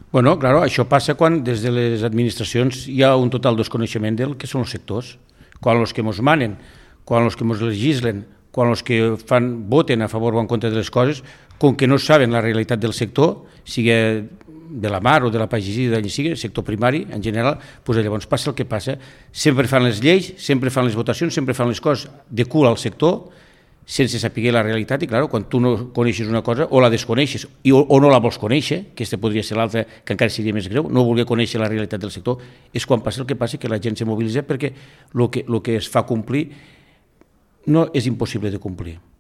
Bueno, claro, això passa quan des de les administracions hi ha un total desconeixement del que són els sectors. Quan els que ens manen, quan els que ens legislen, quan els que voten a favor o en contra de les coses, com que no saben la realitat del sector, sigui de la mar o de la pagesia, d'allà sigui, sector primari en general, doncs llavors passa el que passa. Sempre fan les lleis, sempre fan les votacions, sempre fan les coses de cul al sector, sense saber la realitat, i clar, quan tu no coneixes una cosa o la desconeixes o no la vols conèixer, que aquesta podria ser l'altra, que encara seria més greu, no voler conèixer la realitat del sector, és quan passa el que passa, que la gent se mobilitza perquè el que es fa complir no és impossible de complir.